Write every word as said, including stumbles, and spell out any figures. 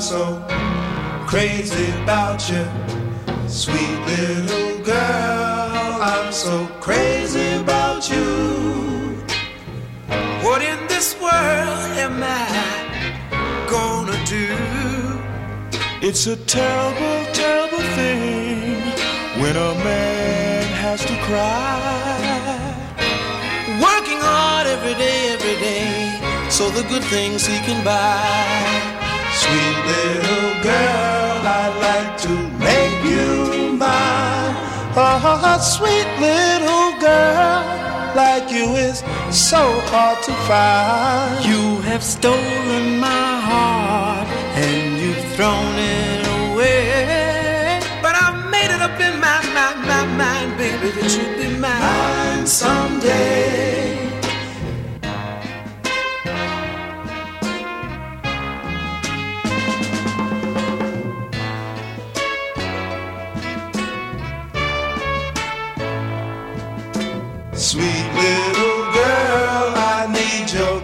so crazy about you, sweet little girl. I'm so crazy about you. What in this world am I gonna do? It's a terrible, terrible thing when a man has to cry. Working hard every day, every day, so the good things he can buy. Sweet little girl, I'd like to make you mine. Oh, sweet little girl, like you is so hard to find. You have stolen my heart and you've thrown it away, but I've made it up in my, my, my mind, baby, that you'll be mine someday. Sweet little girl, I need your